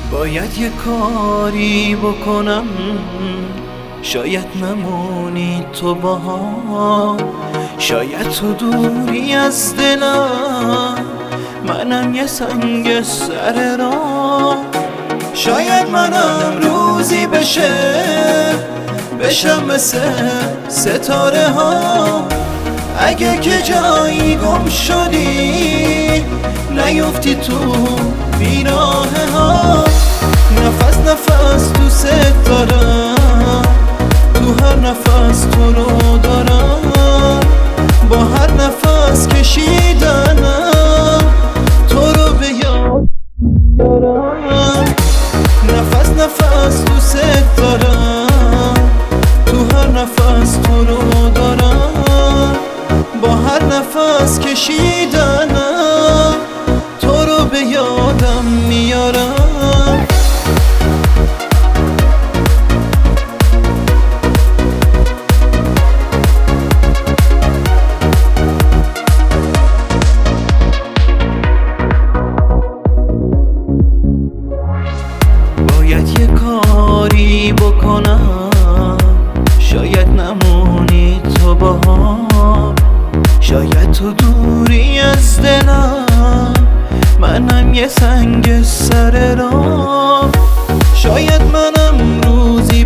باید یه کاری بکنم، شاید نمونی تو باها، شاید تو دوری از دلم، منم یه سنگ سر راه. شاید منم روزی بشم مثل ستاره ها. اگه که جایی گم شدی نیفتی تو بیراهه ها. نفس نفس تو دارم، تو هر نفس تو رو دارم، با هر نفس کشیدنم تو رو به یاد میارم. نفس نفس تو دارم، تو هر نفس تو رو دارم، با هر نفس کشیدنم تو رو به یادم میارم. باید یه کاری بکنم، شاید نمونی تو باها، شاید تو دوری از دلم، منم یه سنگ سر راه. شاید منم روزی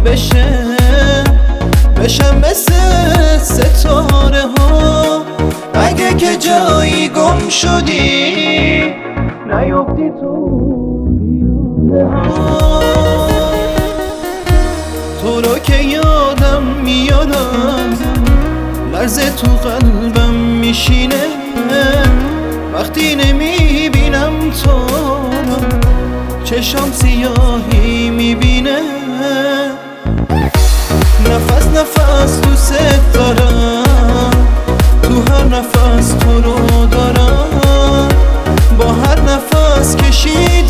بشم مثل ستاره ها. اگه که جایی گم شدی نیفتی تو بیراهه ها. تو رو که یادم میارم، لرزه تو قلبم میشینه وقتی نمیبینم تو رو، چشام سیاهی میبینه. نفس نفس تو دارم، تو هر نفس تو رو دارم، با هر نفس کشیدنم